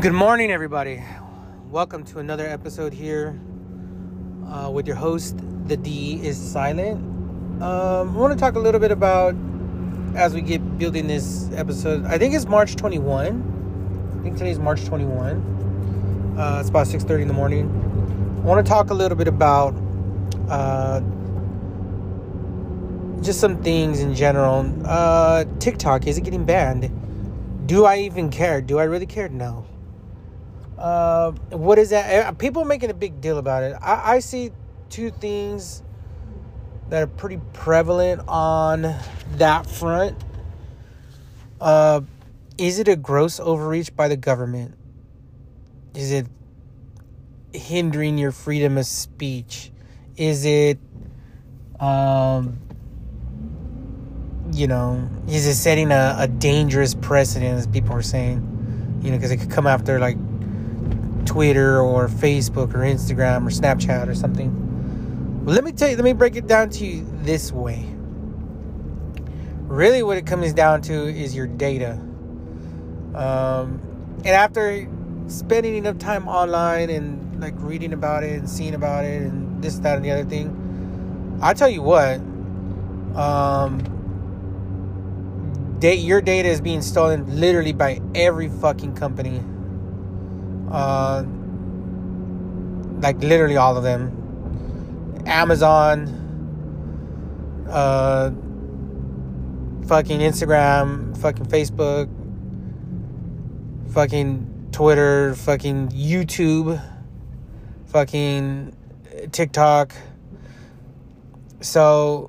Good morning, everybody. Welcome to another episode here with your host. The D is silent. I want to talk a little bit about, as we get building this episode, I think it's March 21. I think today's March 21. It's about 6:30 in the morning. I want to talk a little bit about just some things in general. TikTok, is it getting banned? Do I even care? Do I really care? No. What is that? People are making a big deal about it. I see two things that are pretty prevalent on that front. Is it a gross overreach by the government? Is it hindering your freedom of speech? Is it, is it setting a dangerous precedent, as people are saying? Because it could come after, like, Twitter or Facebook or Instagram or Snapchat or something. Well, let me break it down to you this way. Really what it comes down to is your data. And after spending enough time online and like reading about it and seeing about it and this, that, and the other thing, I tell you what, your data is being stolen literally by every fucking company. Like literally all of them. Amazon, fucking Instagram, fucking Facebook, fucking Twitter, fucking YouTube, fucking TikTok. So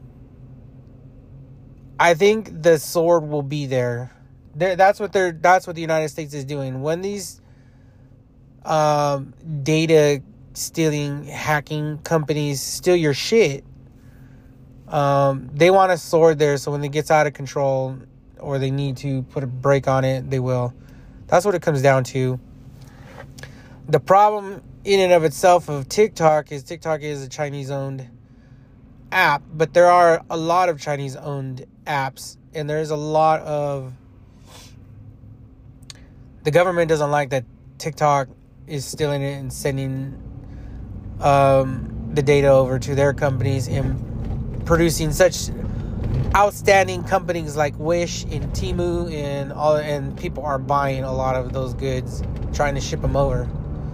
I think the sword will be there. That's what the United States is doing. When these data stealing, hacking companies steal your shit, they want a sword there, so when it gets out of control or they need to put a break on it, they will. That's what it comes down to. The problem in and of itself of TikTok is a Chinese-owned app, but there are a lot of Chinese-owned apps, and there's a lot of... The government doesn't like that TikTok is stealing it and sending the data over to their companies and producing such outstanding companies like Wish and Temu and people are buying a lot of those goods, trying to ship them over.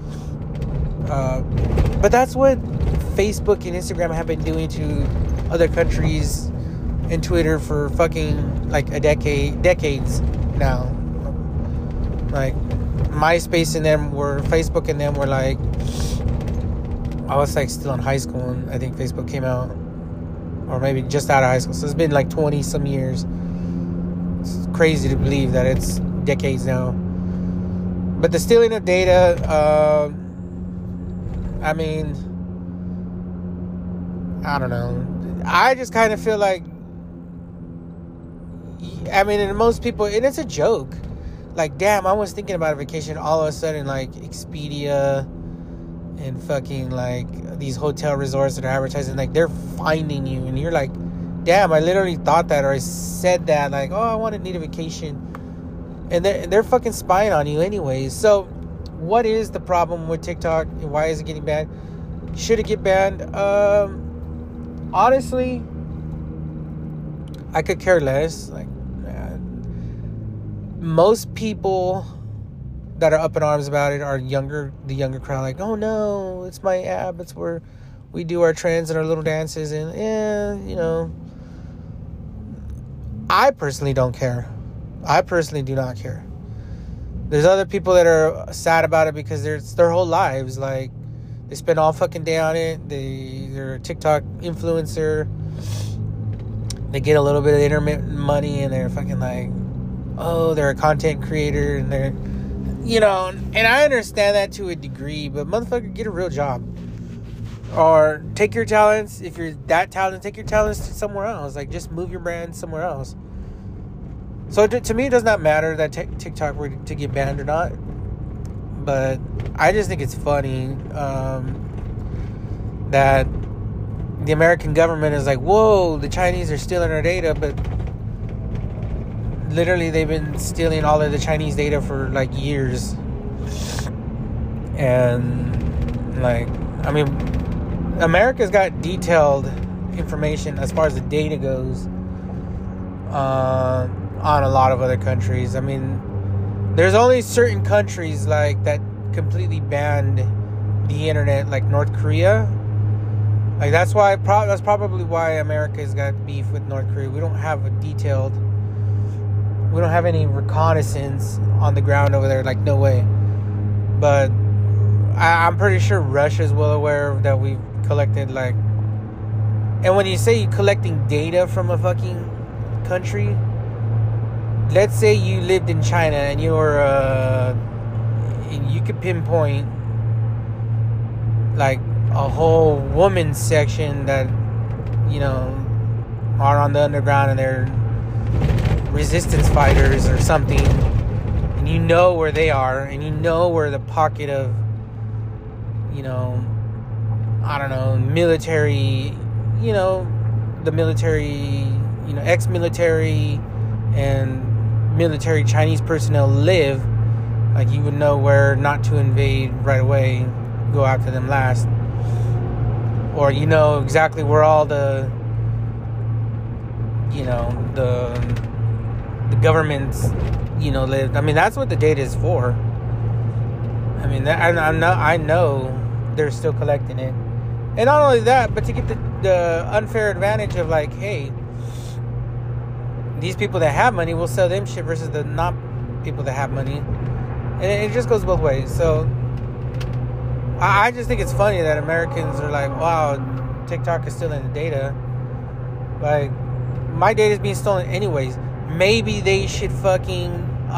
But that's what Facebook and Instagram have been doing to other countries and Twitter for fucking like decades now. Like MySpace and them Facebook and them were like, I was like still in high school and I think Facebook came out, or maybe just out of high school. So it's been like 20 some years. It's crazy to believe that it's decades now. But the stealing of data, I don't know. I just kind of feel like, and most people, and it's a joke. Like, damn, I was thinking about a vacation. All of a sudden, like, Expedia and fucking, like, these hotel resorts that are advertising, like, they're finding you. And you're like, damn, I literally thought that, or I said that. Like, oh, I need a vacation. And they're fucking spying on you anyways. So, what is the problem with TikTok? And why is it getting banned? Should it get banned? Honestly, I could care less. Like, most people that are up in arms about it are the younger crowd. Like, oh no, it's my app. It's where we do our trends and our little dances. And I personally don't care. I personally do not care. There's other people that are sad about it because it's their whole lives. Like, they spend all fucking day on it. They're a TikTok influencer. They get a little bit of intermittent money and they're fucking like, oh, they're a content creator and they're, and I understand that to a degree, but motherfucker, get a real job. Or take your talents, if you're that talented, take your talents to somewhere else. Like, just move your brand somewhere else. So to me, it does not matter that TikTok were to get banned or not. But I just think it's funny that the American government is like, whoa, the Chinese are stealing our data, but literally they've been stealing all of the Chinese data for like years. And like, I mean, America's got detailed information as far as the data goes on a lot of other countries. I mean, there's only certain countries like that completely banned the internet, like North Korea. Like that's probably why America's got beef with North Korea. We don't have any reconnaissance on the ground over there. Like, no way. But I'm pretty sure Russia's well aware that we've collected, like... And when you say you're collecting data from a fucking country... Let's say you lived in China and you could pinpoint, like, a whole woman's section that, you know, are on the underground and they're resistance fighters or something, and you know where they are, and you know where the pocket of, you know, I don't know, military, you know, the military, you know, ex-military and military Chinese personnel live, like, you would know where not to invade right away, go after them last. Or you know exactly where all the, you know, the governments, you know, live. I mean, that's what the data is for. I mean, I know they're still collecting it. And not only that, but to get the unfair advantage of, like, hey, these people that have money will sell them shit versus the not people that have money. And it just goes both ways. So I just think it's funny that Americans are like, wow, TikTok is stealing the data. Like, my data is being stolen anyways. Maybe they should fucking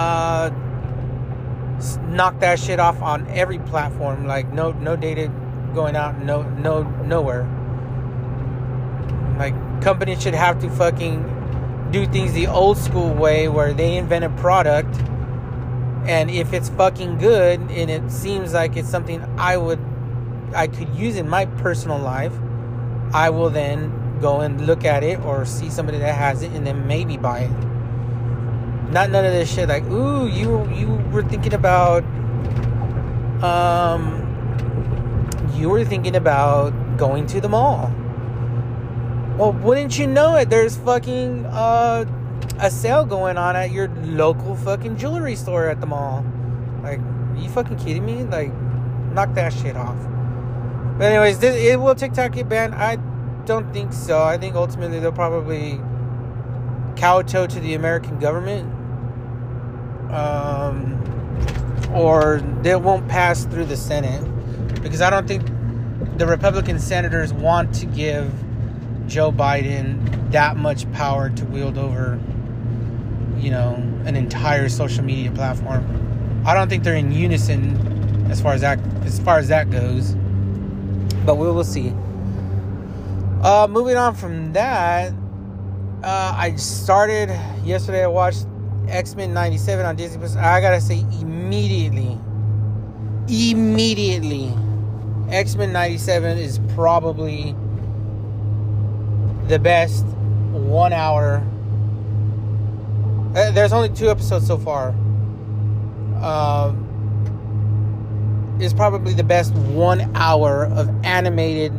knock that shit off on every platform. Like, no data going out, nowhere. Like, companies should have to fucking do things the old school way, where they invent a product, and if it's fucking good and it seems like it's something I could use in my personal life, I will then go and look at it or see somebody that has it and then maybe buy it. None of this shit like, ooh, you were thinking about going to the mall. Well, wouldn't you know it, there's fucking a sale going on at your local fucking jewelry store at the mall. Like, are you fucking kidding me? Like, knock that shit off. But anyways, will TikTok get banned? I don't think so. I think ultimately they'll probably kowtow to the American government, or they won't pass through the Senate, because I don't think the Republican senators want to give Joe Biden that much power to wield over, you know, an entire social media platform. I don't think they're in unison as far as that goes. But we will see. Moving on from that, I started yesterday. I watched X-Men 97 on Disney Plus. I gotta say, immediately, X-Men 97 is probably the best 1 hour. There's only 2 episodes so far. Is probably the best 1 hour of animated.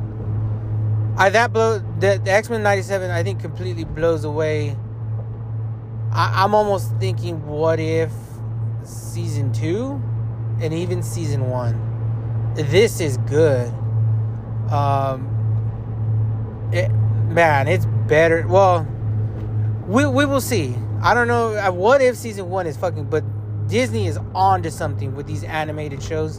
The X-Men 97, I think, completely blows away. I'm almost thinking, what if season 2 and even season 1? This is good. It's better. Well, we will see. I don't know. What if season 1 is fucking... But Disney is on to something with these animated shows.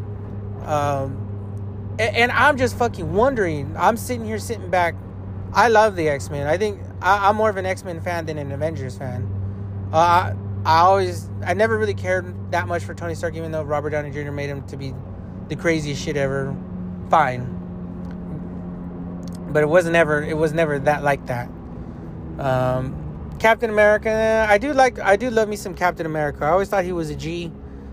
And I'm just fucking wondering. I'm sitting back. I love the X-Men. I think I'm more of an X-Men fan than an Avengers fan. I never really cared that much for Tony Stark, even though Robert Downey Jr. made him to be the craziest shit ever. Fine. But it was never that like that. Captain America, I do love me some Captain America. I always thought he was a G.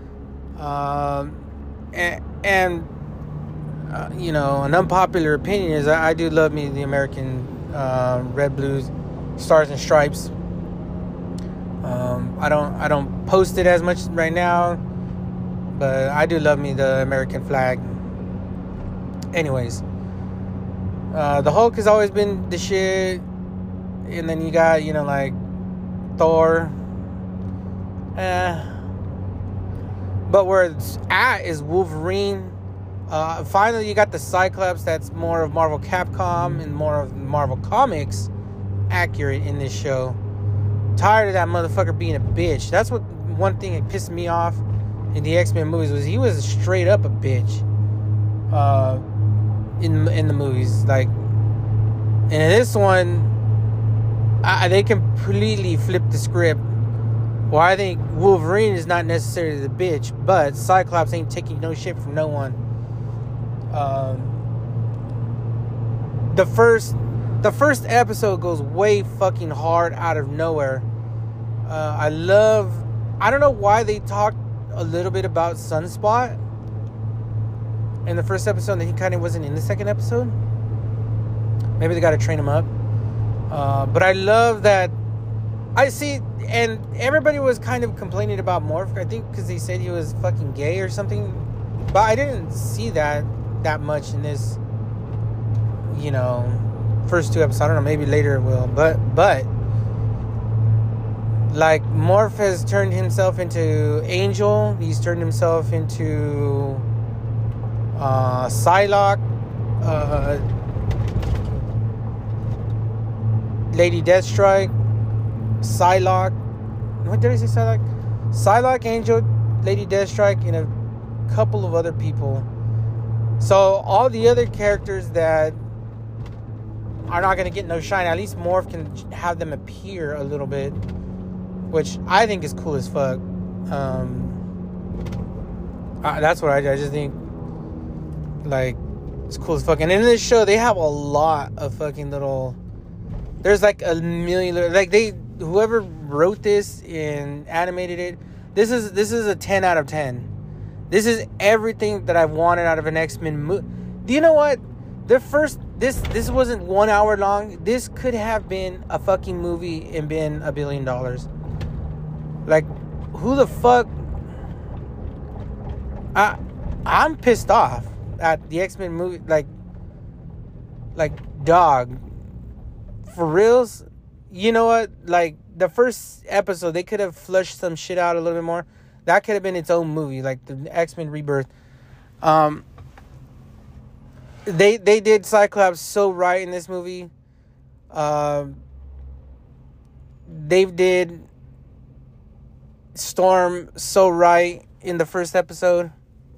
You know, an unpopular opinion is I do love me the American red, blues, stars and stripes. I don't post it as much right now, But I do love me the American flag. Anyways, the Hulk has always been the shit. And then you got, like Thor. But where it's at is Wolverine. Finally, you got the Cyclops that's more of Marvel Capcom and more of Marvel Comics accurate in this show. Tired of that motherfucker being a bitch. That's what one thing that pissed me off in the X-Men movies was he was straight up a bitch. In the movies, like, and in this one, they completely flipped the script. Well, I think Wolverine is not necessarily the bitch, but Cyclops ain't taking no shit from no one. The first episode goes way fucking hard out of nowhere. I don't know why they talked a little bit about Sunspot in the first episode and he kind of wasn't in the second episode. Maybe they got to train him up. But I love that. I see, and everybody was kind of complaining about Morph, I think, because they said he was fucking gay or something. But I didn't see that much in this, first two episodes. I don't know, maybe later it will. But like, Morph has turned himself into Angel. He's turned himself into Psylocke. Lady Deathstrike, Psylocke. What did I say? Psylocke? Psylocke, Angel, Lady Deathstrike, and a couple of other people. So all the other characters that are not going to get no shine, at least Morph can have them appear a little bit, which I think is cool as fuck. That's what I just think, like, it's cool as fuck. And in this show, they have a lot of fucking little... There's like a million, like whoever wrote this and animated it, this is a 10 out of 10. This is everything that I've wanted out of an X-Men movie. Do you know what? This wasn't 1 hour long. This could have been a fucking movie and been $1 billion. Like, who the fuck? I'm pissed off at the X-Men movie. Like, dog. For reals, you know what? Like, the first episode, they could have flushed some shit out a little bit more. That could have been its own movie, like the X-Men Rebirth. They did Cyclops so right in this movie. They did Storm so right in the first episode.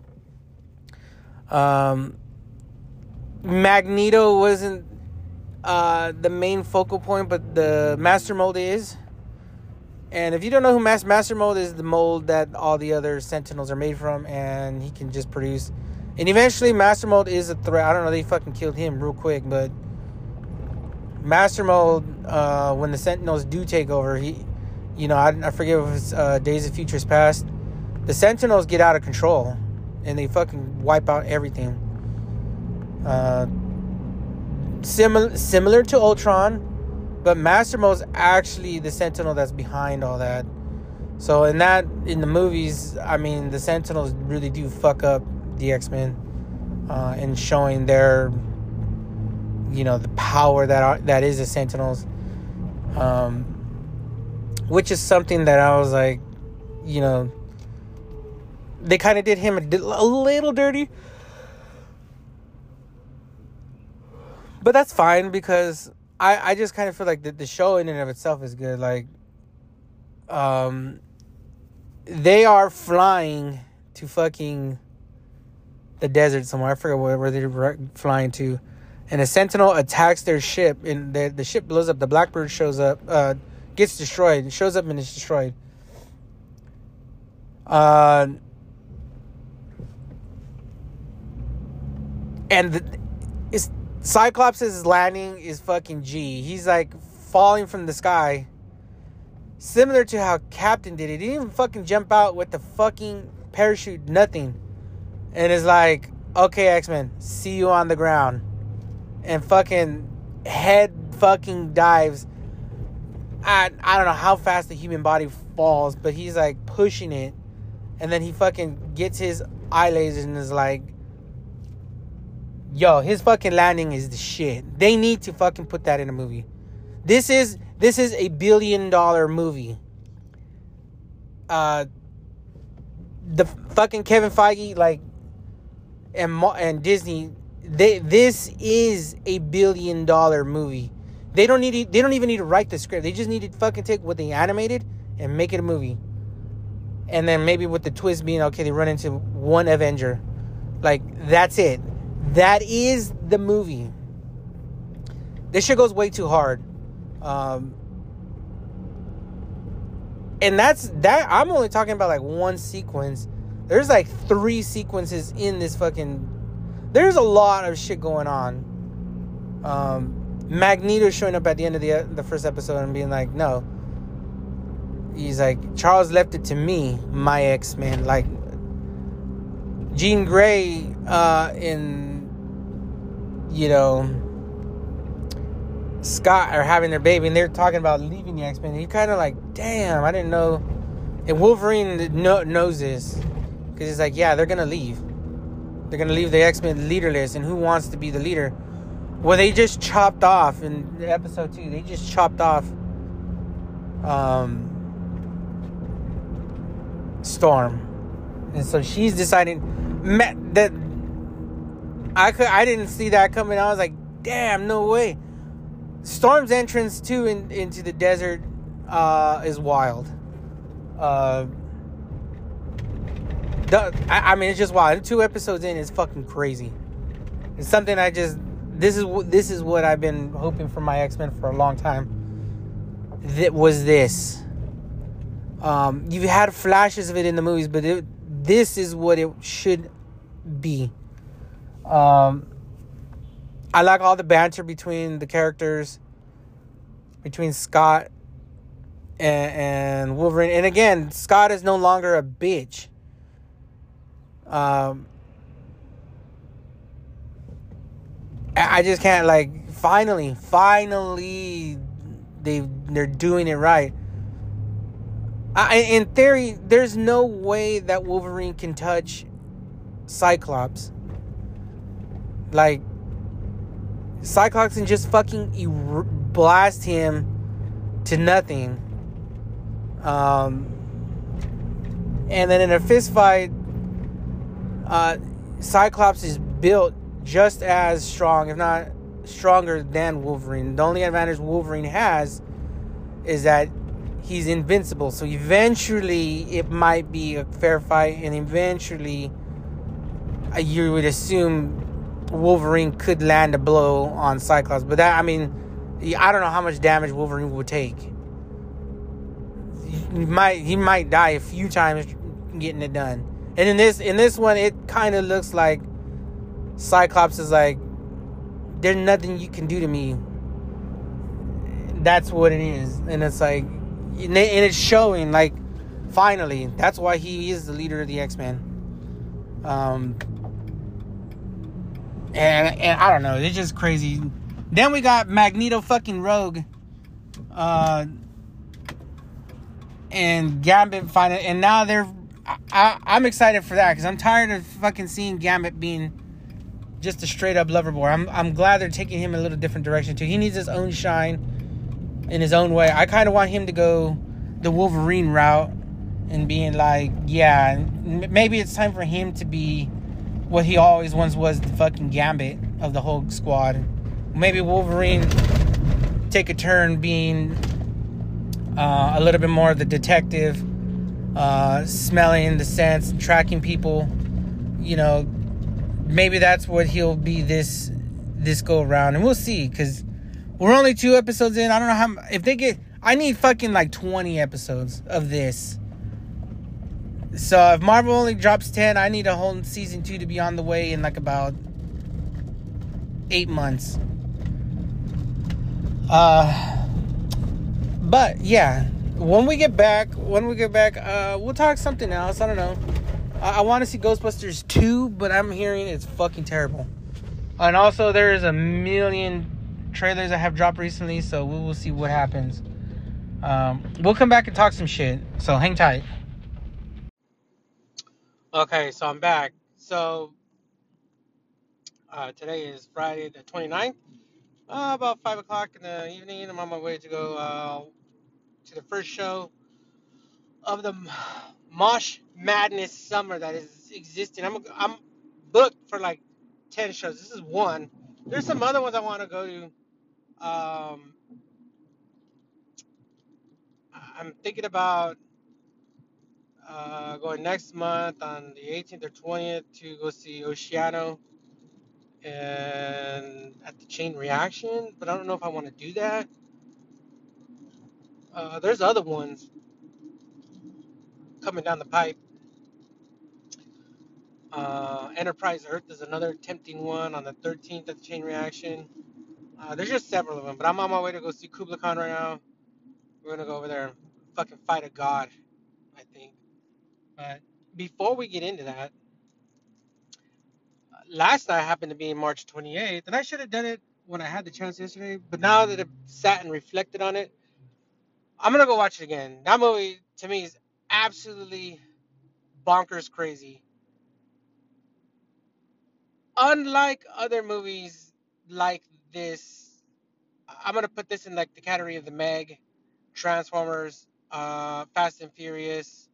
Magneto wasn't the main focal point, but the Master Mold is. And if you don't know who Master Mold is, the mold that all the other Sentinels are made from, and he can just produce. And eventually, Master Mold is a threat. I don't know, they fucking killed him real quick, but Master Mold, when the Sentinels do take over, I forget if it's Days of Futures Past, the Sentinels get out of control, and they fucking wipe out everything. Similar to Ultron, but Master Mold's actually the Sentinel that's behind all that. So in the movies, I mean, the Sentinels really do fuck up the X-Men, and showing their, the power that is the Sentinels, which is something that I was like, they kind of did him a little dirty. But that's fine, because I just kind of feel like the show in and of itself is good. Like, they are flying to fucking the desert somewhere. I forget where they're flying to. And a Sentinel attacks their ship, and the ship blows up. The Blackbird shows up, gets destroyed. It shows up and it's destroyed. Cyclops' landing is fucking G. He's like falling from the sky. Similar to how Captain did it. He didn't even fucking jump out with the fucking parachute, nothing. And it's like, okay, X-Men, see you on the ground. And fucking head fucking dives. I don't know how fast the human body falls, but he's like pushing it. And then he fucking gets his eye lasers and is like, yo, his fucking landing is the shit. They need to fucking put that in a movie. This is a $1 billion movie. The fucking Kevin Feige, like, and Disney, this is a $1 billion movie. They don't even need to write the script. They just need to fucking take what they animated and make it a movie. And then maybe with the twist being, okay, they run into one Avenger. Like, that's it. That is the movie. This shit goes way too hard. And that's that. I'm only talking about like one sequence. There's like 3 sequences in this fucking... There's a lot of shit going on. Magneto showing up at the end of the first episode and being like, no. He's like, Charles left it to me, my X-Men. Like, Jean Grey Scott are having their baby, and they're talking about leaving the X-Men. And you're kind of like, damn, I didn't know. And Wolverine knows this. Because he's like, yeah, they're going to leave. They're going to leave the X-Men leaderless. And who wants to be the leader? Well, they just chopped off in episode 2. They just chopped off Storm. And so she's deciding that I didn't see that coming. I was like, damn, no way. Storm's entrance too into the desert is wild. I mean, it's just wild. 2 episodes in is fucking crazy. It's something this is what I've been hoping for my X-Men for a long time. That was this. You've had flashes of it in the movies, but this is what it should be. I like all the banter between the characters, between Scott and Wolverine. And again, Scott is no longer a bitch. I just can't, like, finally, they're doing it right. In theory, there's no way that Wolverine can touch Cyclops. Like, Cyclops can just fucking blast him to nothing. And then in a fist fight, Cyclops is built just as strong, if not stronger than Wolverine. The only advantage Wolverine has is that he's invincible. So eventually it might be a fair fight, and eventually you would assume Wolverine could land a blow on Cyclops. But that, I mean, I don't know how much damage Wolverine would take. He might die a few times getting it done. And in this one, it kind of looks like Cyclops is like, there's nothing you can do to me. That's what it is. And it's like, and it's showing, like, finally. That's why he is the leader of the X-Men. And I don't know, it's just crazy. Then we got Magneto fucking Rogue, and Gambit finally, and now I'm excited for that, because I'm tired of fucking seeing Gambit being just a straight up lover boy. I'm glad they're taking him a little different direction too. He needs his own shine in his own way. I kind of want him to go the Wolverine route and being like, yeah, maybe it's time for him to be what he always once was, the fucking Gambit of the whole squad. Maybe Wolverine take a turn being a little bit more of the detective, smelling the scents, tracking people. You know, maybe that's what he'll be this go around, and we'll see, because we're only 2 episodes in. I don't know how, if they get, I need fucking like 20 episodes of this. So if Marvel only drops 10, I need a whole season 2 to be on the way in like about 8 months. But yeah, when we get back, we'll talk something else. I don't know. I want to see Ghostbusters 2, but I'm hearing it's fucking terrible. And also, there's a million trailers that have dropped recently, so we will see what happens. We'll come back and talk some shit, so hang tight. Okay, so I'm back. So today is Friday the 29th. About 5 o'clock in the evening. I'm on my way to go to the first show of the Mosh Madness Summer that is existing. I'm booked for like 10 shows. This is one. There's some other ones I want to go to. I'm thinking about going next month on the 18th or 20th to go see Oceano and at the Chain Reaction, but I don't know if I want to do that. There's other ones coming down the pipe. Enterprise Earth is another tempting one on the 13th at the Chain Reaction. There's just several of them, but I'm on my way to go see Kubla Khan right now. We're gonna go over there and fucking fight a god, I think. But before we get into that, last night happened to be March 28th, and I should have done it when I had the chance yesterday. But now that I've sat and reflected on it, I'm gonna go watch it again. That movie to me is absolutely bonkers crazy. Unlike other movies like this, I'm gonna put this in like the category of the Meg, Transformers, Fast and Furious,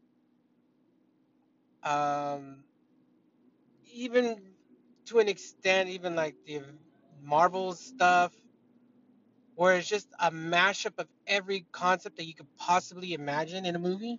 um, even to an extent, even like the Marvel stuff, where it's just a mashup of every concept that you could possibly imagine in a movie.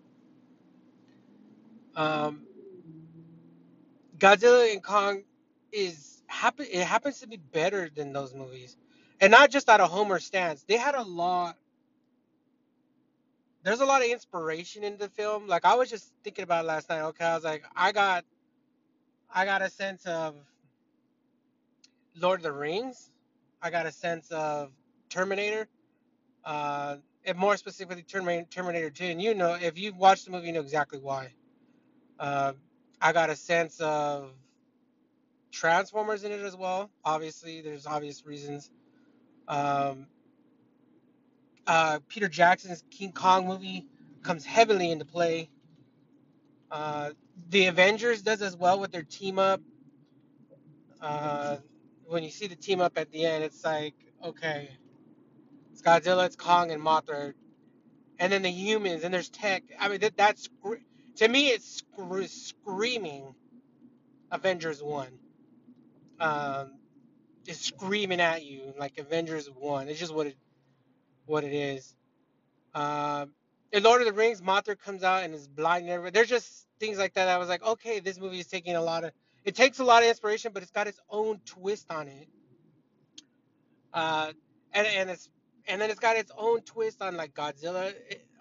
Um, Godzilla and Kong it happens to be better than those movies, and not just out of Homer stance. They had a lot. There's a lot of inspiration in the film. Like I was just thinking about it last night. Okay, I was like, I got a sense of Lord of the Rings. I got a sense of Terminator. Uh, and more specifically, Terminator 2. And you know, if you've watched the movie, you know exactly why. Uh, I got a sense of Transformers in it as well. Obviously, there's obvious reasons. Um, Peter Jackson's King Kong movie comes heavily into play. Uh, the Avengers does as well with their team up. Uh, when you see the team up at the end, it's like, okay, it's Godzilla, it's Kong, and Mothra, and then the humans, and there's tech. I mean, that's to me, it's screaming Avengers One. Um, it's screaming at you like Avengers One. It's just what it is. Um, in Lord of the Rings, Mothra comes out and is blinding everybody. There's just things like that. I was like, okay, this movie is taking a lot of. It takes a lot of inspiration, but it's got its own twist on it. Uh, and it's and then it's got its own twist on like Godzilla.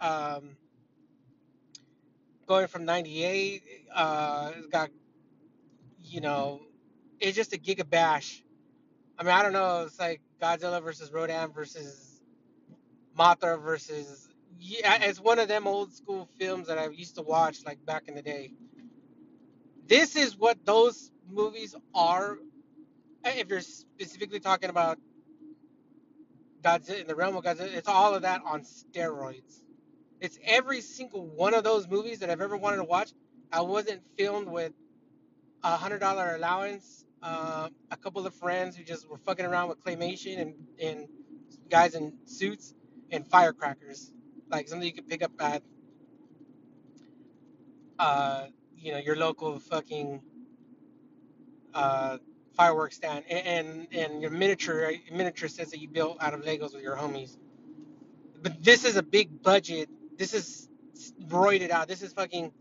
Going from '98, it's got you know, it's just a giga bash. I mean, I don't know. It's like Godzilla versus Rodan versus Mothra versus. Yeah, it's one of them old school films that I used to watch like back in the day. This is what those movies are. If you're specifically talking about Godzilla in the realm of Godzilla, it's all of that on steroids. It's every single one of those movies that I've ever wanted to watch. I wasn't filmed with $100 allowance. A couple of friends who just were fucking around with claymation and guys in suits and firecrackers, like something you could pick up at, uh, your local fucking uh, fireworks stand, and your miniature sets that you built out of Legos with your homies. But this is a big budget. This is roided out. This is fucking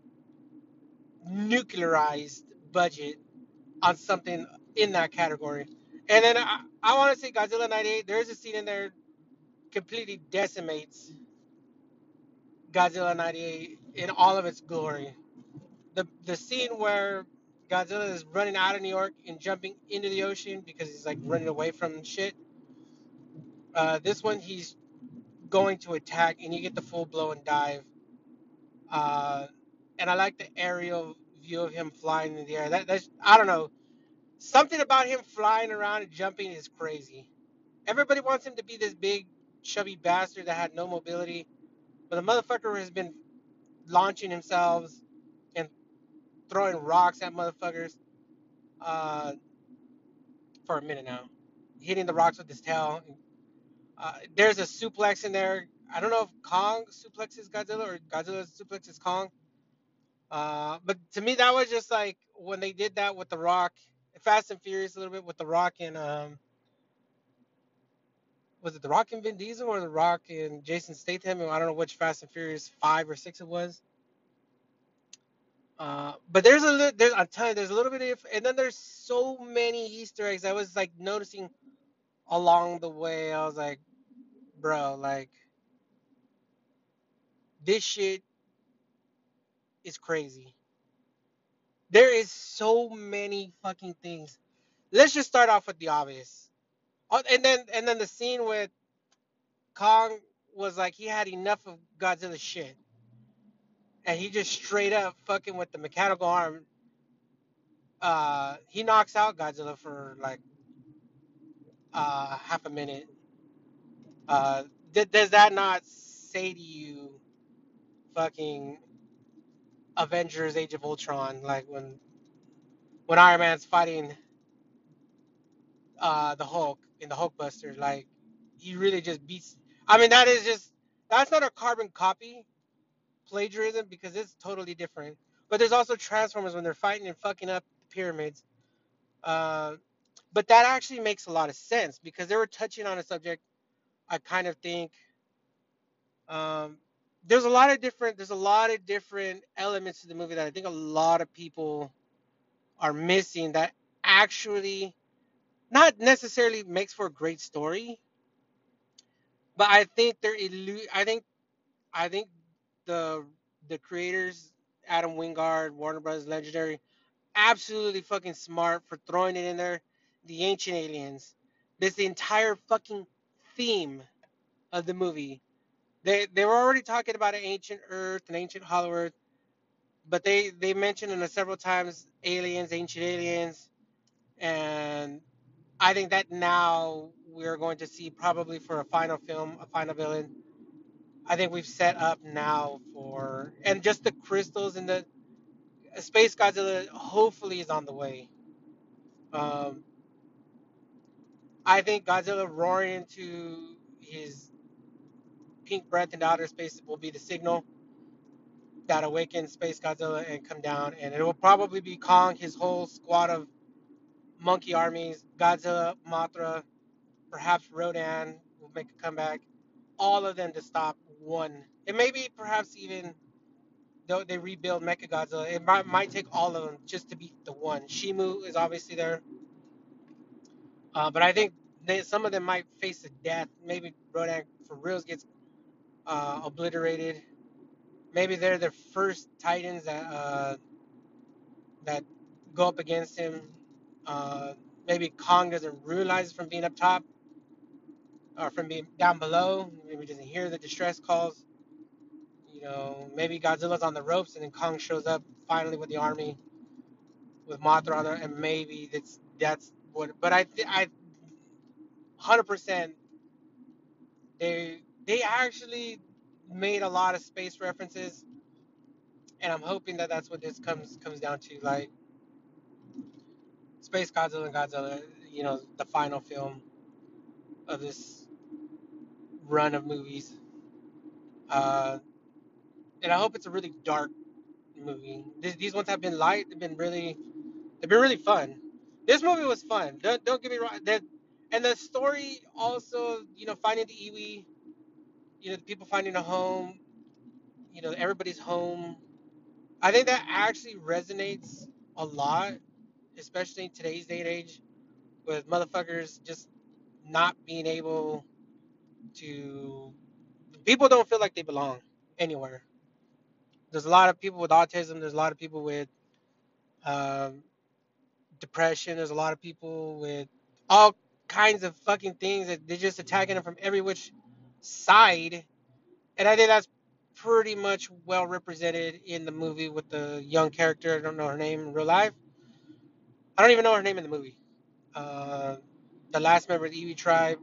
nuclearized budget on something in that category. And then I want to say Godzilla '98. There's a scene in there completely decimates Godzilla '98 in all of its glory. The scene where Godzilla is running out of New York and jumping into the ocean because he's like running away from shit. This one he's going to attack and you get the full blow and dive. Uh, and I like the aerial view of him flying in the air. That's I don't know. Something about him flying around and jumping is crazy. Everybody wants him to be this big, chubby bastard that had no mobility, but the motherfucker has been launching himself and throwing rocks at motherfuckers uh, for a minute now, hitting the rocks with his tail. There's a suplex in there. I don't know if Kong suplexes Godzilla or Godzilla suplexes Kong. But to me, that was just like when they did that with The Rock, Fast and Furious a little bit with The Rock and was it The Rock and Vin Diesel or The Rock and Jason Statham? I don't know which Fast and Furious 5 or 6 it was. But I'm telling you, there's a little bit of, and then there's so many Easter eggs. I was like noticing along the way. I was like, bro, like this shit is crazy. There is so many fucking things. Let's just start off with the obvious. And then the scene with Kong was like he had enough of Godzilla's shit, and he just straight up fucking with the mechanical arm. He knocks out Godzilla for like half a minute. Uh, does that not say to you, fucking Avengers: Age of Ultron, like when Iron Man's fighting the Hulk in the Hulkbuster, like he really just beats. I mean, that's not a carbon copy plagiarism because it's totally different. But there's also Transformers when they're fighting and fucking up the pyramids. Uh, but that actually makes a lot of sense because they were touching on a subject. I kind of think um, there's a lot of different elements to the movie that I think a lot of people are missing that actually not necessarily makes for a great story, but I think I think the the creators, Adam Wingard, Warner Bros. Legendary, absolutely fucking smart for throwing it in there. The ancient aliens. That's the entire fucking theme of the movie. They were already talking about an ancient Earth, an ancient Hollow Earth, but they mentioned it several times aliens, ancient aliens, and I think that now we're going to see probably for a final film, a final villain. I think we've set up now for and just the crystals and the Space Godzilla hopefully is on the way. Um, I think Godzilla roaring into his pink breath into outer space will be the signal that awakens Space Godzilla and come down, and it will probably be Kong, his whole squad of monkey armies, Godzilla, Mothra, perhaps Rodan will make a comeback. All of them to stop one. And maybe perhaps even though they rebuild Mechagodzilla, it might take all of them just to beat the one. Shimu is obviously there, but I think some of them might face a death. Maybe Rodan for reals gets obliterated. Maybe they're the first Titans that go up against him. Uh, Maybe Kong doesn't realize from being up top or from being down below. Maybe he doesn't hear the distress calls. Maybe Godzilla's on the ropes and then Kong shows up finally with the army with Mothra on there, and maybe that's what. But I 100% they actually made a lot of space references, and I'm hoping that that's what this comes down to, like Space Godzilla and Godzilla, the final film of this run of movies. Uh, and I hope it's a really dark movie. These ones have been light. They've been really fun. This movie was fun. Don't get me wrong. And the story also, finding the iwi, the people finding a home, everybody's home. I think that actually resonates a lot, especially in today's day and age, with motherfuckers just not being able to. People don't feel like they belong anywhere. There's a lot of people with autism. There's a lot of people with um, depression. There's a lot of people with all kinds of fucking things that they're just attacking them from every which side. And I think that's pretty much well represented in the movie with the young character. I don't know her name in real life. I don't even know her name in the movie. Uh, the last member of the Eevee tribe,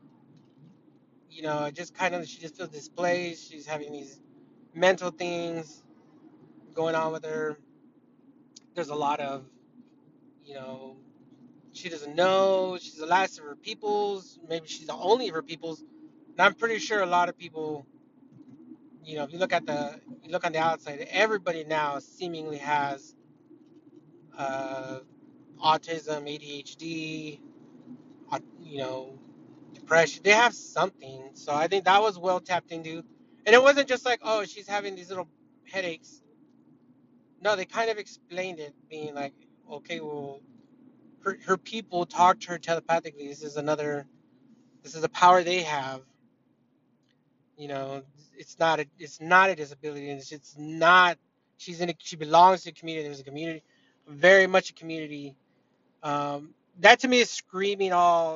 just kind of she just feels displaced. She's having these mental things going on with her. there's a lot of, you know, she doesn't know. She's the last of her peoples. Maybe she's the only of her peoples. And I'm pretty sure a lot of people, if you look on the outside, everybody now seemingly has uh, autism, ADHD, depression. They have something. So I think that was well tapped into. And it wasn't just like, oh, she's having these little headaches. No, they kind of explained it, being like, okay, well, her people talk to her telepathically. This is a power they have. You know, it's not a disability. It's not. She belongs to a community. There's a community, very much a community. That to me is screaming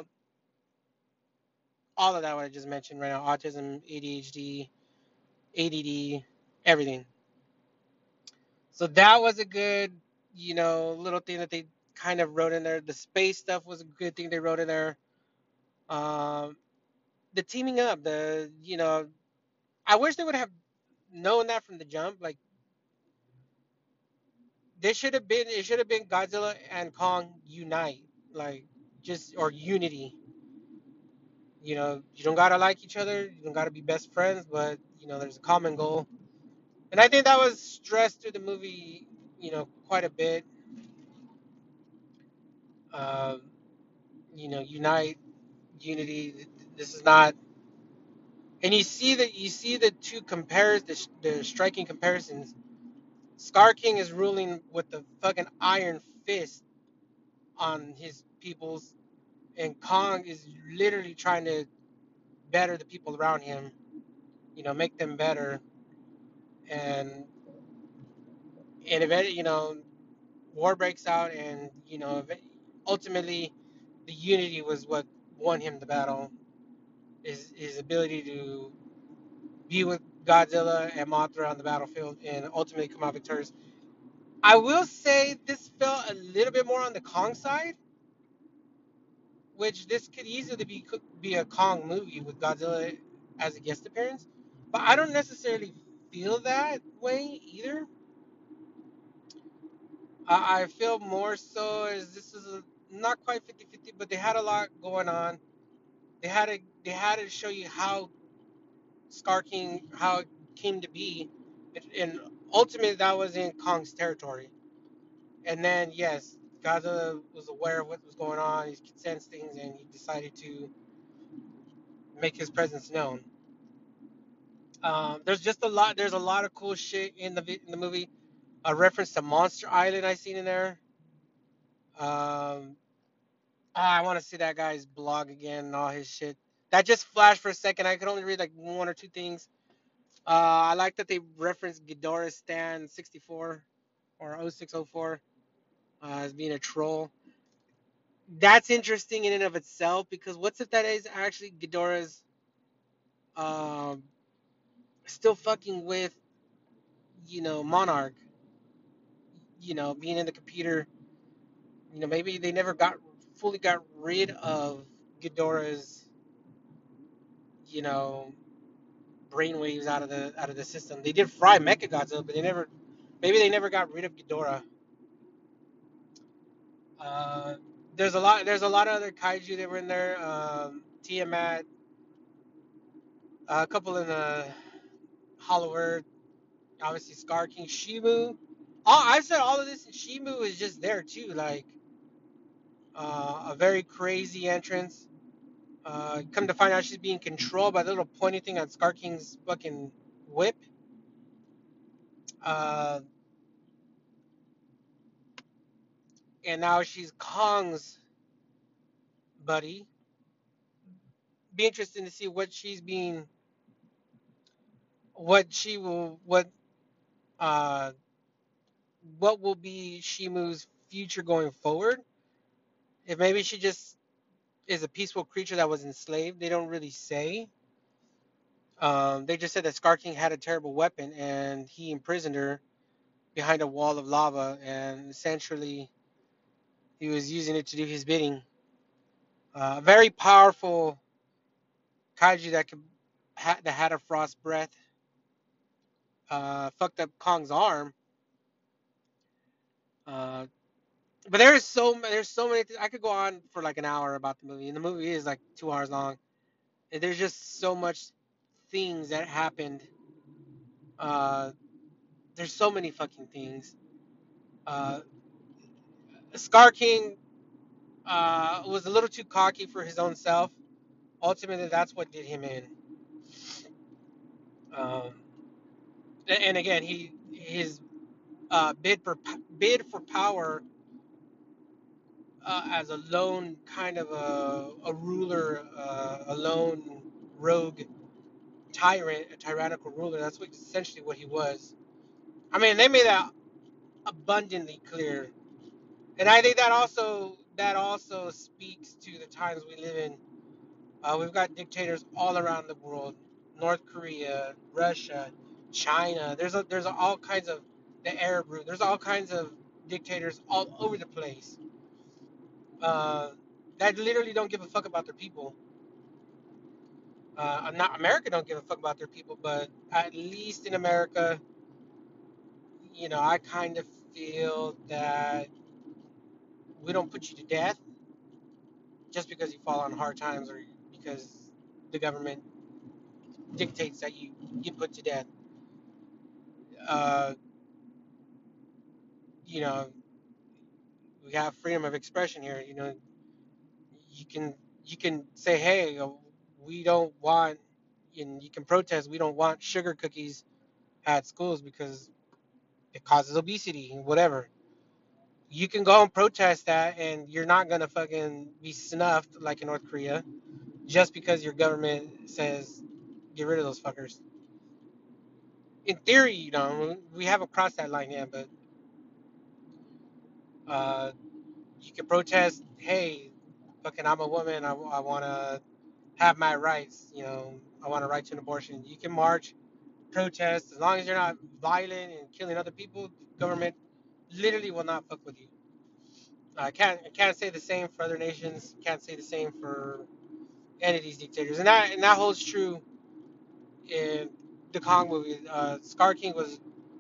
all of that what I just mentioned right now: autism, ADHD, ADD, everything. So that was a good, little thing that they kind of wrote in there. The space stuff was a good thing they wrote in there. Um, the teaming up, I wish they would have known that from the jump. Like it should have been Godzilla and Kong unite, like just or unity. You don't gotta like each other, you don't gotta be best friends, but there's a common goal. And I think that was stressed through the movie, quite a bit. Um, unite, unity. This is not, and you see the two compares the striking comparisons. Scar King is ruling with the fucking iron fist on his peoples, and Kong is literally trying to better the people around him. Make them better, and war breaks out, and ultimately, the unity was what won him the battle. His ability to be with Godzilla and Mothra on the battlefield and ultimately come out victorious. I will say this felt a little bit more on the Kong side, which this could easily be a Kong movie with Godzilla as a guest appearance, but I don't necessarily feel that way either. I feel more so as this is not quite 50-50, but they had a lot going on. They had to show you how it came to be, and ultimately that was in Kong's territory. And then yes, Godzilla was aware of what was going on. He could sense things, and he decided to make his presence known. There's just a lot. There's a lot of cool shit in the movie. A reference to Monster Island I seen in there. Um, I want to see that guy's blog again and all his shit. That just flashed for a second. I could only read like one or two things. I like that they referenced Ghidorah Stan 64 or 0604 as being a troll. That's interesting in and of itself because what's if that is actually Ghidorah's um, still fucking with Monarch, being in the computer. Maybe they never fully got rid of Ghidorah's you know brainwaves out of the system. They did fry Mechagodzilla, but they never got rid of Ghidorah. Uh, there's a lot of other kaiju that were in there. Tiamat, a couple in the Hollow Earth, obviously Scar King, Shimu. I said all of this, and Shimu is just there too, like a very crazy entrance. Come to find out, she's being controlled by the little pointy thing on Scar King's fucking whip. Uh, and now she's Kong's buddy. Be interesting to see what she will, uh, what will be Shimu's future going forward. If maybe she just is a peaceful creature that was enslaved, they don't really say. They just said that Scar King had a terrible weapon and he imprisoned her behind a wall of lava, and essentially he was using it to do his bidding. Very powerful kaiju that had a frost breath. Fucked up Kong's arm. But there's so many. I could go on for like an hour about the movie, and the movie is like 2 hours long. And there's just so much things that happened. Uh, there's so many fucking things. Uh, Scar King was a little too cocky for his own self. Ultimately, that's what did him in. Um, and again, his bid for power as a lone kind of a ruler, a lone rogue tyrant, a tyrannical ruler. That's what essentially what he was. I mean, they made that abundantly clear, and I think that also speaks to the times we live in. We've got dictators all around the world: North Korea, Russia, China. There's all kinds of the Arab root. There's all kinds of dictators all over the place uh, that literally don't give a fuck about their people. Not America don't give a fuck about their people, but at least in America, I kind of feel that we don't put you to death just because you fall on hard times or because the government dictates that you get put to death. Uh, you know, we have freedom of expression here. You can you can say, hey, we don't want, and you can protest. We don't want sugar cookies at schools because it causes obesity and whatever. You can go and protest that, and you're not gonna fucking be snuffed like in North Korea just because your government says get rid of those fuckers. In theory, we haven't crossed that line yet, but uh, you can protest. Hey, fucking, I'm a woman. I want to have my rights. I want a right to an abortion. You can march, protest, as long as you're not violent and killing other people. Government literally will not fuck with you. I can't say the same for other nations. Can't say the same for any of these dictators, and that holds true in the Kong movie. Scar King was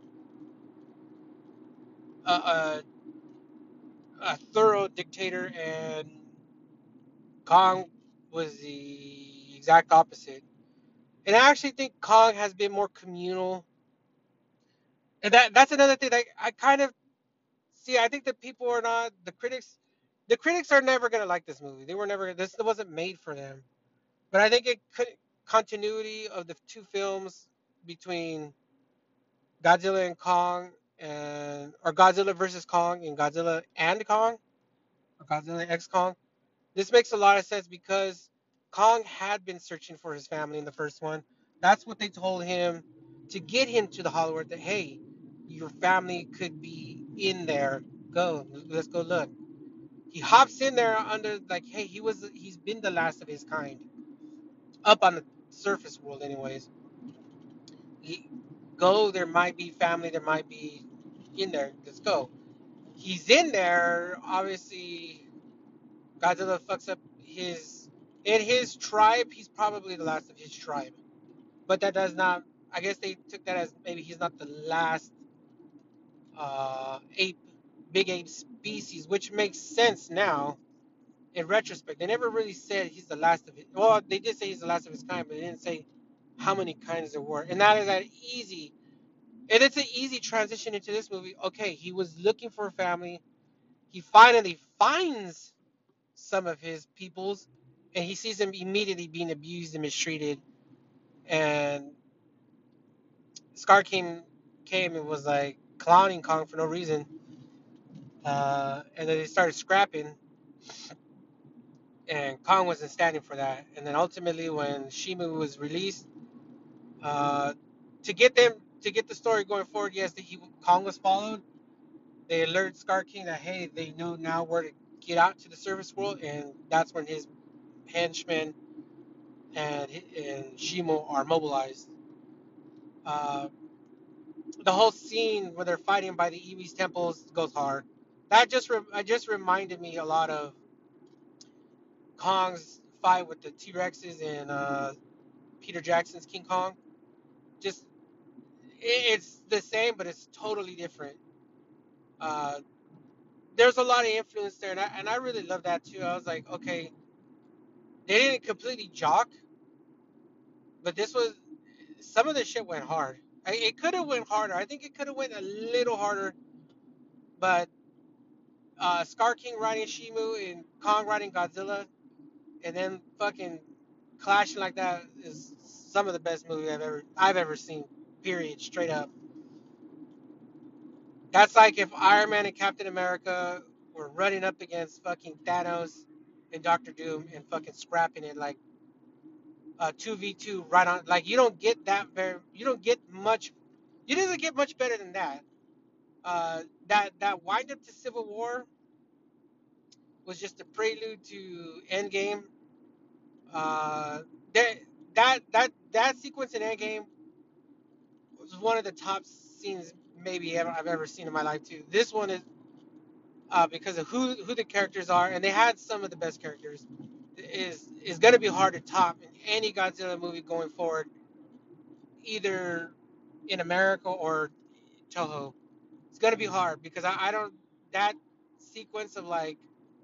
a, a, a thorough dictator, and Kong was the exact opposite. And I actually think Kong has been more communal, and that's another thing that I kind of see. I think that people are not the critics. The critics are never gonna like this movie. They were never. This wasn't made for them. But I think it could continuity of the two films between Godzilla and Kong, or Godzilla versus Kong and Godzilla and Kong, or Godzilla X Kong. This makes a lot of sense because Kong had been searching for his family in the first one. That's what they told him to get him to the Hollow Earth. That, hey, your family could be in there. Go, let's go look. He hops in there under, like, hey, he's been the last of his kind up on the surface world, anyways. He, go. There might be family. There might be in there. Let's go. He's in there. Obviously, Godzilla fucks up his tribe. He's probably the last of his tribe. But that does not. I guess they took that as maybe he's not the last ape, big ape species, which makes sense now in retrospect. They never really said he's the last of it. Well, they did say he's the last of his kind, but they didn't say how many kinds there were. And that is that easy. And it's an easy transition into this movie. Okay, he was looking for a family. He finally finds some of his peoples, and he sees them immediately being abused and mistreated. And Scar came and was like clowning Kong for no reason. And then they started scrapping, and Kong wasn't standing for that. And then ultimately, when Shimu was released, uh, to get them to get the story going forward, yes, Kong was followed. They alert Scar King that, hey, they know now where to get out to the surface world, and that's when his henchmen and Shimo are mobilized. Uh, the whole scene where they're fighting by the Eewee's temples goes hard. Just reminded me a lot of Kong's fight with the T Rexes and Peter Jackson's King Kong. Just it's the same, but it's totally different. Uh, there's a lot of influence there, and I really love that too. I was like, okay, they didn't completely jock, but this was some of the shit went hard. It could have went harder. I think it could have went a little harder, but Scar King riding Shimu and Kong riding Godzilla, and then fucking clashing like that is some of the best movie I've ever seen. Period. Straight up. That's like if Iron Man and Captain America were running up against fucking Thanos and Doctor Doom and fucking scrapping it like 2v2 right on. Like you don't get much. You doesn't get much better than that. That wind up to Civil War was just a prelude to Endgame. Uh, that that sequence in Endgame was one of the top scenes maybe I've ever seen in my life too. This one is because of who the characters are, and they had some of the best characters. Is gonna be hard to top in any Godzilla movie going forward, either in America or Toho. It's gonna be hard because I don't that sequence of like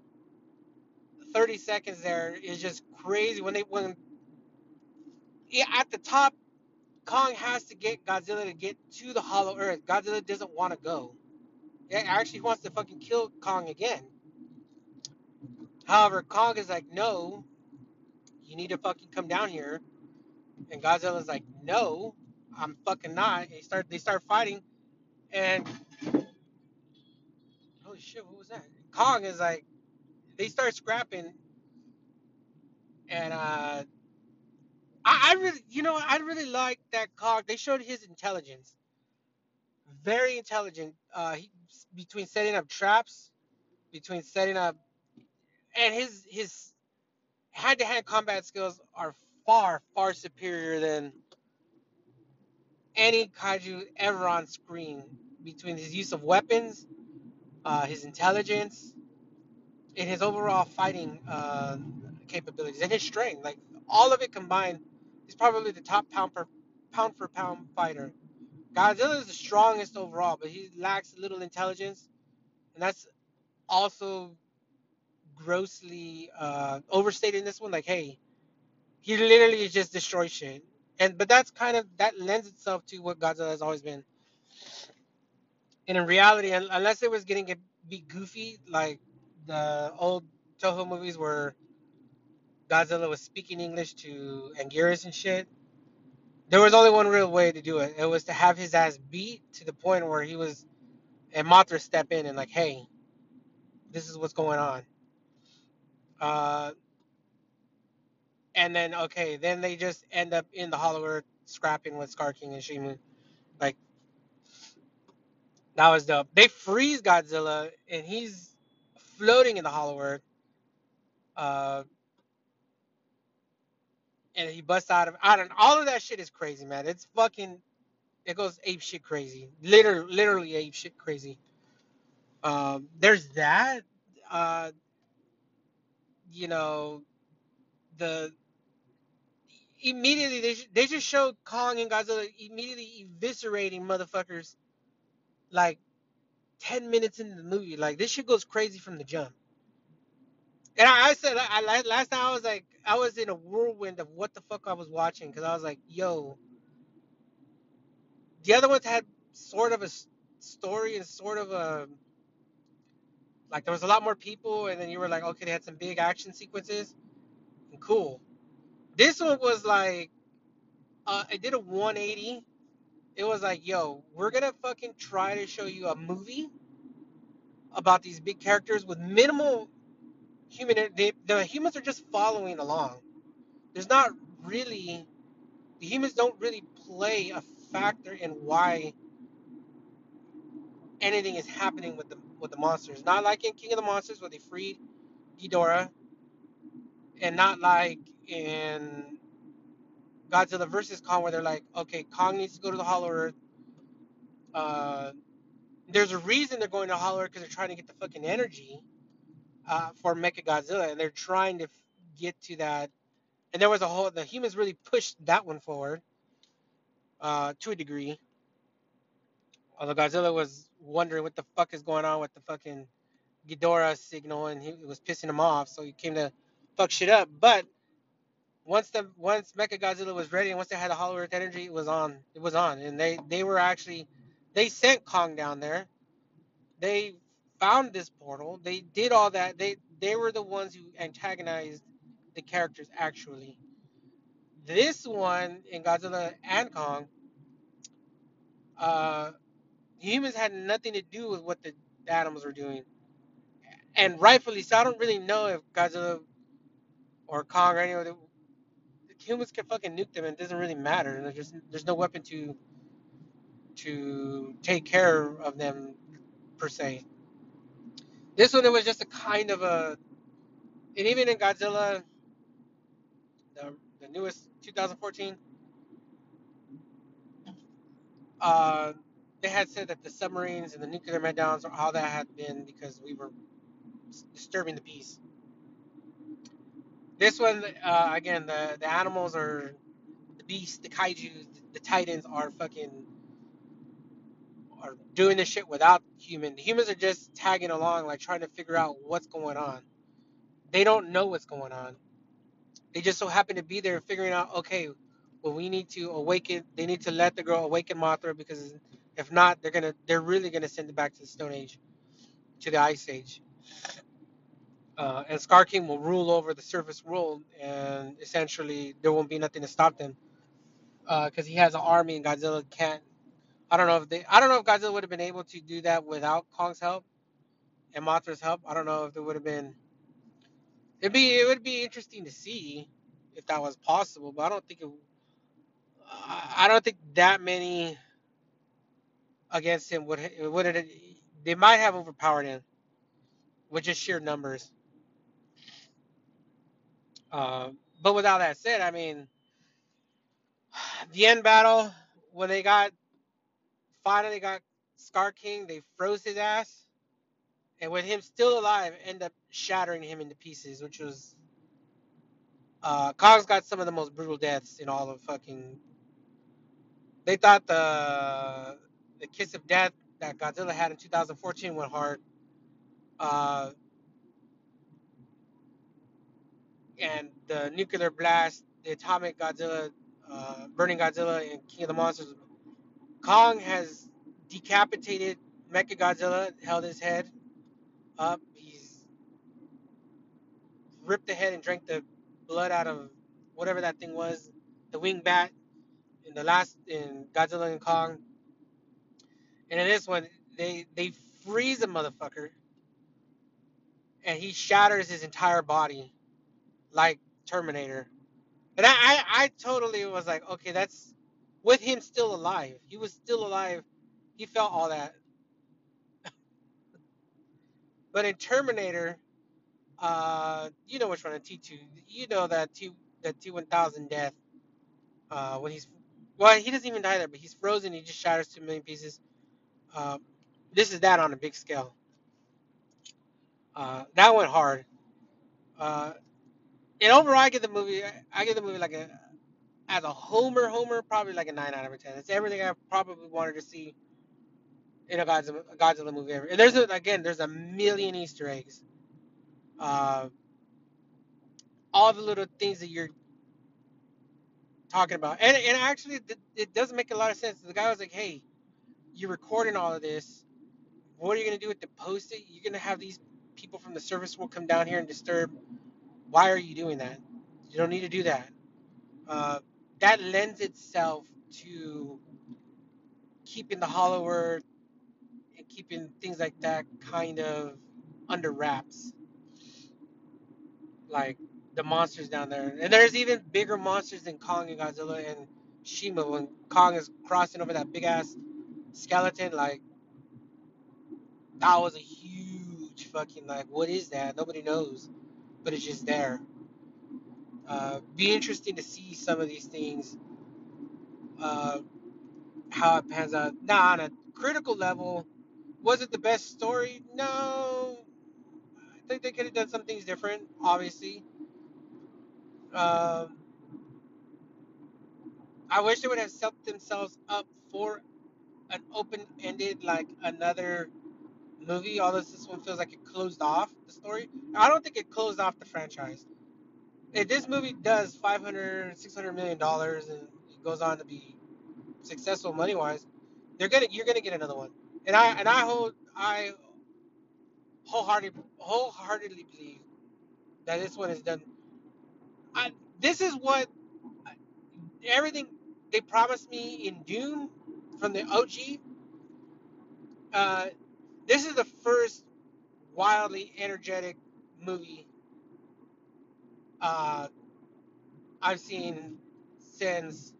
30 seconds there is just crazy when yeah, at the top Kong has to get Godzilla to get to the Hollow Earth. Godzilla doesn't want to go. He actually wants to fucking kill Kong again. However, Kong is like, no, you need to fucking come down here. And Godzilla's like, no, I'm fucking not. And they start fighting, and holy shit, what was that? Kong is like, they start scrapping, and I really, I really like that Kong. They showed his intelligence, very intelligent. Between setting up traps, between setting up, and his hand-to-hand combat skills are far far superior than any kaiju ever on screen. Between his use of weapons, his intelligence, and his overall fighting capabilities, and his strength, like all of it combined, he's probably the top pound for pound fighter. Godzilla is the strongest overall, but he lacks a little intelligence, and that's also grossly overstated in this one. Like, hey, he literally just destroys shit, and but that lends itself to what Godzilla has always been. And in reality, unless it was getting to be goofy, like the old Toho movies where Godzilla was speaking English to Anguirus and shit, there was only one real way to do it. It was to have his ass beat to the point where he was, and Mothra step in and like, hey, this is what's going on. Uh, and then okay, then they just end up in the Hollow Earth scrapping with Scar King and Shimu. Like that was dope. They freeze Godzilla and he's floating in the Hollow Earth. Uh, and he busts out of I don't all of that shit is crazy, man. It's fucking it goes ape shit crazy. Literally ape shit crazy. There's that. Uh, you know, the immediately they just showed Kong and Godzilla immediately eviscerating motherfuckers like 10 minutes into the movie. Like this shit goes crazy from the jump. And I said last time I was like I was in a whirlwind of what the fuck I was watching because I was like, yo, the other ones had sort of a story and sort of a like there was a lot more people and then you were like, okay, they had some big action sequences and cool. This one was like it did a 180. It was like, yo, we're gonna fucking try to show you a movie about these big characters with minimal human. The humans are just following along. There's not really the humans don't really play a factor in why anything is happening with the monsters. Not like in King of the Monsters where they freed Ghidorah, and not like in Godzilla versus Kong where they're like, okay, Kong needs to go to the Hollow Earth. Uh, there's a reason they're going to Hollow Earth because they're trying to get the fucking energy for Mecha Godzilla, and they're trying to get to that. And there was the humans really pushed that one forward to a degree. Although Godzilla was wondering what the fuck is going on with the fucking Ghidorah signal, and he was pissing him off, so he came to fuck shit up. But once Mechagodzilla was ready, and once they had the Hollow Earth energy, it was on. It was on, and they were actually they sent Kong down there. They found this portal. They did all that. They were the ones who antagonized the characters actually. This one in Godzilla and Kong, uh, humans had nothing to do with what the animals were doing, and rightfully so. I don't really know if Godzilla or Kong or any of the humans can fucking nuke them, and it doesn't really matter. And there's no weapon to take care of them per se. This one it was just a kind of a, and even in Godzilla, the newest 2014, uh, they had said that the submarines and the nuclear meltdowns, or all that had been because we were disturbing the peace. This one, again, the animals are the beasts, the kaiju, the titans are fucking are doing this shit without human. The humans are just tagging along, like trying to figure out what's going on. They don't know what's going on. They just so happen to be there, figuring out, okay, well, we need to awaken. They need to let the girl awaken Mothra, because if not, they're really gonna send it back to the Stone Age, to the Ice Age. And Scar King will rule over the surface world, and essentially there won't be nothing to stop them, because he has an army, and Godzilla can't. I don't know if Godzilla would have been able to do that without Kong's help and Mothra's help. I don't know if it would have been. It would be interesting to see if that was possible, but I don't think it. I don't think that many against him would have. They might have overpowered him with just sheer numbers. But without that said, I mean, the end battle when they finally got Scar King, they froze his ass, and with him still alive, end up shattering him into pieces, which was Kong's got some of the most brutal deaths in all of fucking. They thought the kiss of death that Godzilla had in 2014 went hard, uh, and the nuclear blast, the atomic Godzilla, burning Godzilla, and King of the Monsters. Kong has decapitated Mecha Godzilla, held his head up. He's ripped the head and drank the blood out of whatever that thing was, the wing bat in Godzilla and Kong. And in this one, they freeze a motherfucker, and he shatters his entire body like Terminator. And I totally was like, okay, that's with him still alive. He was still alive. He felt all that. But in Terminator, you know which one, in T2, you know that T1000 death, when he's, well, he doesn't even die there, but he's frozen. He just shatters to a million pieces. Uh, this is that on a big scale. That went hard. Uh, and overall, I give the movie like as a homer, probably like a 9 out of 10. It's everything I probably wanted to see in a Godzilla movie ever. And there's a million Easter eggs. Uh, all the little things that you're talking about, and actually, it does make a lot of sense. The guy was like, "Hey, you're recording all of this. What are you gonna do with the post it? You're gonna have these people from the service will come down here and disturb. Why are you doing that? You don't need to do that." Uh, that lends itself to keeping the Hollow Earth and keeping things like that kind of under wraps, like the monsters down there. And there's even bigger monsters than Kong and Godzilla and Shima. When Kong is crossing over that big ass skeleton, like that was a huge fucking, like, what is that? Nobody knows, but it's just there. Be interesting to see some of these things, uh, how it pans out. Now, on a critical level, was it the best story? No. I think they could have done some things different, obviously. Um, I wish they would have set themselves up for an open-ended, like another movie. Although this one feels like it closed off the story. I don't think it closed off the franchise. If this movie does 500, $600 million and it goes on to be successful money wise, you're gonna get another one. I wholeheartedly believe that this one is done. This is what everything they promised me in Dune from the OG. Uh, this is the first wildly energetic movie uh, I've seen since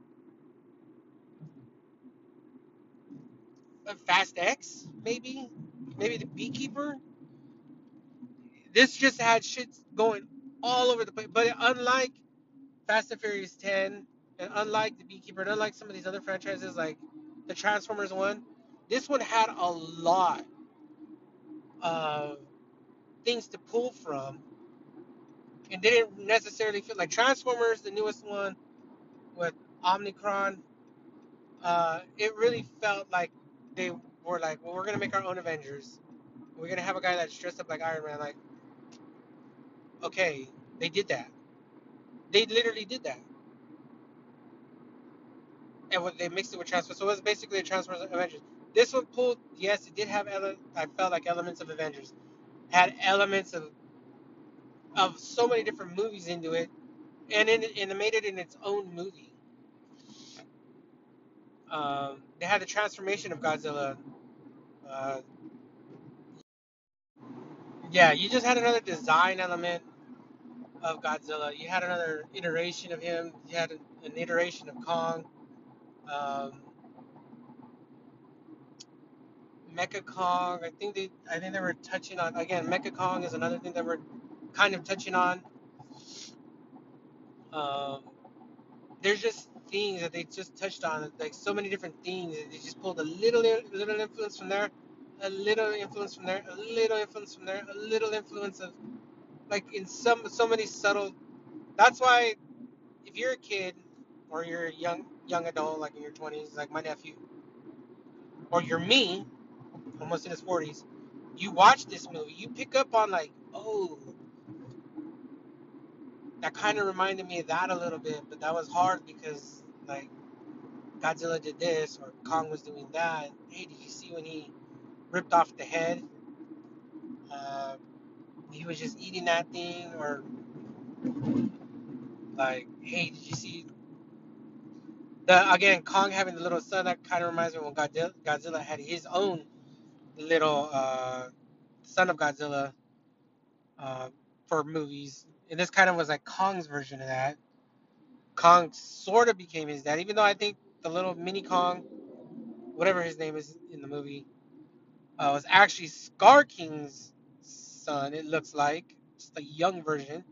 Fast X, maybe the Beekeeper. This just had shit going all over the place. But unlike Fast and Furious 10, and unlike the Beekeeper, and unlike some of these other franchises like the Transformers one, this one had a lot of things to pull from, and didn't necessarily feel like Transformers, the newest one with Omnicron. It really felt like they were like, well, we're gonna make our own Avengers. We're gonna have a guy that's dressed up like Iron Man. Like, okay, they did that. They literally did that, and they mixed it with Transformers. So it was basically a Transformers Avengers. This one pulled, yes, it did have. I felt like elements of Avengers had elements of so many different movies into it, and it made it in its own movie. They had the transformation of Godzilla. Uh, yeah, you just had another design element of Godzilla. You had another iteration of him. You had an iteration of Kong. Um, Mecha Kong. I think they were touching on again. Mecha Kong is another thing that we're kind of touching on. Um, there's just things that they just touched on, like so many different things. They just pulled a little influence from there, a little influence from there, a little influence from there, a little influence of like in so many subtle. That's why if you're a kid or you're a young adult, like in your 20s, like my nephew, or you're me, almost in his 40s, you watch this movie, you pick up on like, oh, that kind of reminded me of that a little bit, but that was hard because like Godzilla did this or Kong was doing that. Hey, did you see when he ripped off the head? Uh, he was just eating that thing, or like, hey, did you see the again Kong having the little son? That kind of reminds me when Godzilla had his own little son of Godzilla uh, for movies, and this kind of was like Kong's version of that. Kong sort of became his dad, even though I think the little mini Kong, whatever his name is in the movie, was actually Scar King's son. It looks like just a young version,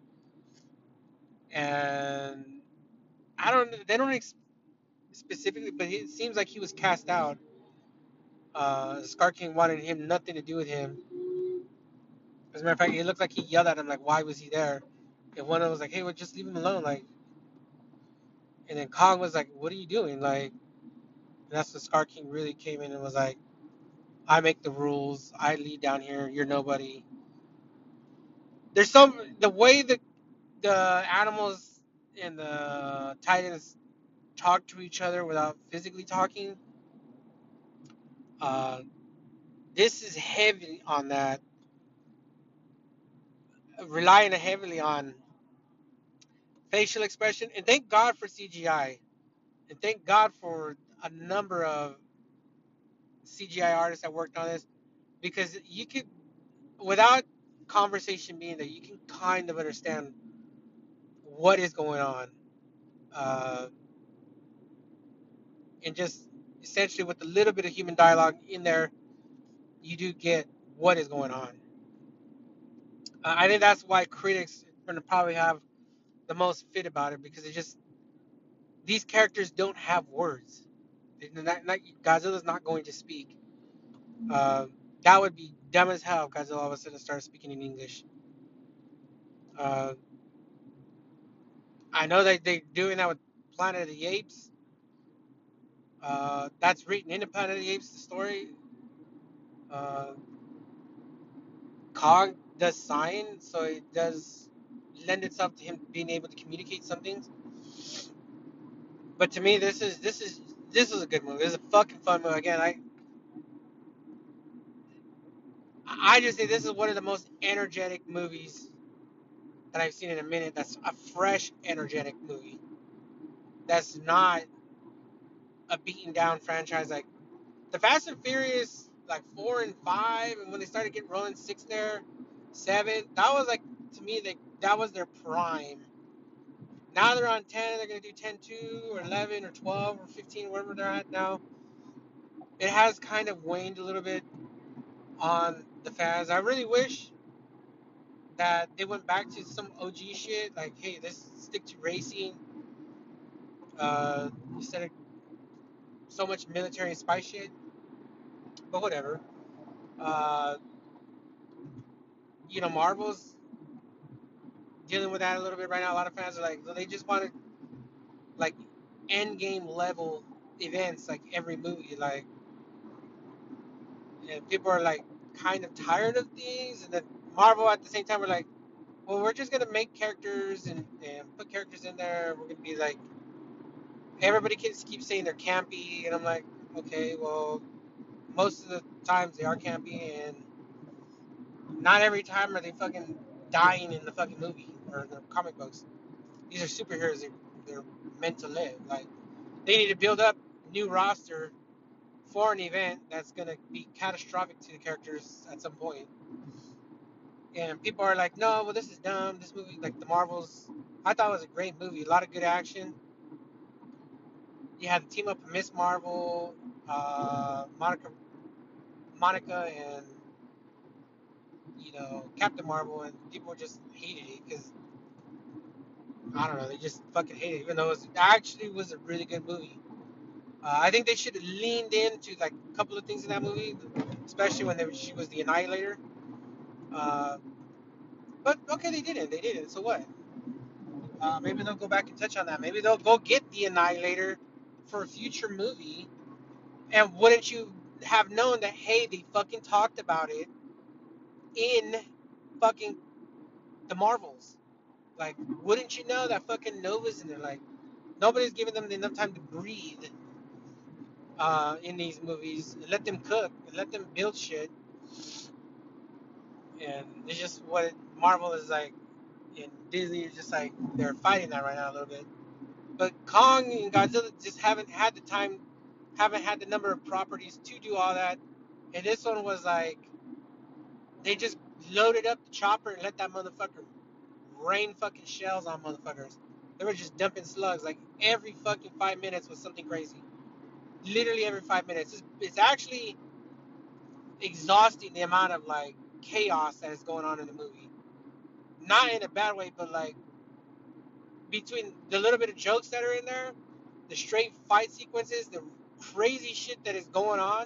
and I don't. They don't specifically, but it seems like he was cast out. Scar King wanted him nothing to do with him. As a matter of fact, it looked like he yelled at him like, "Why was he there?" And one of them was like, "Hey, well, just leave him alone." Like, and then Kong was like, "What are you doing?" Like, and that's when Scar King really came in and was like, "I make the rules. I lead down here. You're nobody." There's the way that the animals and the Titans talk to each other without physically talking. Uh, this is heavy on that, relying heavily on facial expression. And thank God for CGI. And thank God for a number of CGI artists that worked on this because you could, without conversation being there, you can kind of understand what is going on. Uh, and just essentially with a little bit of human dialogue in there, you do get what is going on. I think that's why critics are going to probably have the most fit about it because it just these characters don't have words. Godzilla's not going to speak. Uh, that would be dumb as hell if Godzilla all of a sudden started speaking in English. Uh, I know that they're doing that with Planet of the Apes. That's written into Planet of the Apes, the story. Uh, Cog does sign, so it does lend itself to him being able to communicate some things. But to me, this is a good movie. It's a fucking fun movie. Again, I just think this is one of the most energetic movies that I've seen in a minute. That's a fresh, energetic movie. That's not a beaten down franchise like the Fast and Furious, like 4 and 5, and when they started getting rolling 6 there, 7. That was like to me that was their prime. Now they're on 10. They're gonna do 10-2 or 11 or 12 or 15, wherever they're at now. It has kind of waned a little bit on the fans. I really wish that they went back to some OG shit. Like, hey, let's stick to racing instead of so much military and spy shit. But whatever. Uh, Marvel's dealing with that a little bit right now. A lot of fans are like, they just want to like end game level events like every movie. Like, and people are like kind of tired of these, and then Marvel at the same time are like, well, we're just gonna make characters and put characters in there. We're gonna be like, everybody keeps saying they're campy, and I'm like, okay, well, most of the times they are campy, and not every time are they fucking dying in the fucking movie or the comic books. These are superheroes. They're meant to live. Like, they need to build up new roster for an event that's gonna be catastrophic to the characters at some point. And people are like, no, well, this is dumb. This movie, like the Marvels, I thought it was a great movie. A lot of good action. You had the team up of Miss Marvel, Monica, and Captain Marvel, and people just hated it because I don't know, they just fucking hated it, even though it actually was a really good movie. I think they should have leaned into like a couple of things in that movie, especially when she was the Annihilator. Uh, but okay, they didn't. They didn't. So what? Maybe they'll go back and touch on that. Maybe they'll go get the Annihilator for a future movie. And wouldn't you have known that? Hey, they fucking talked about it in fucking the Marvels. Like, wouldn't you know that fucking Nova's in there? Like, nobody's giving them enough time to breathe in these movies. Let them cook. Let them build shit. And it's just what Marvel is like. And Disney is just like, they're fighting that right now a little bit. But Kong and Godzilla just haven't had the time, haven't had the number of properties to do all that. And this one was like, they just loaded up the chopper and let that motherfucker rain fucking shells on motherfuckers. They were just dumping slugs like every fucking 5 minutes was something crazy. Literally every 5 minutes. It's actually exhausting the amount of like chaos that is going on in the movie. Not in a bad way, but like between the little bit of jokes that are in there, the straight fight sequences, the crazy shit that is going on,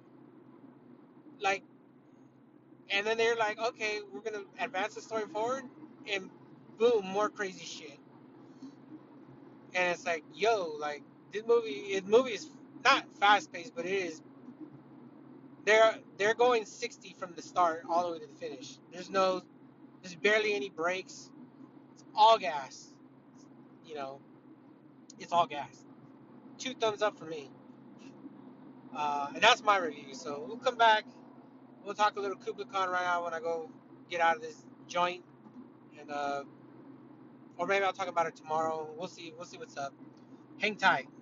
like, and then they're like, okay, we're gonna advance the story forward, and boom, more crazy shit. And it's like, yo, like this movie is not fast paced, but it is. They're going 60 from the start all the way to the finish. There's barely any breaks. It's all gas. You know, it's all gas. 2 thumbs up for me. And that's my review. So we'll come back. We'll talk a little Kubla Khan right now when I go get out of this joint, and or maybe I'll talk about it tomorrow. We'll see. We'll see what's up. Hang tight.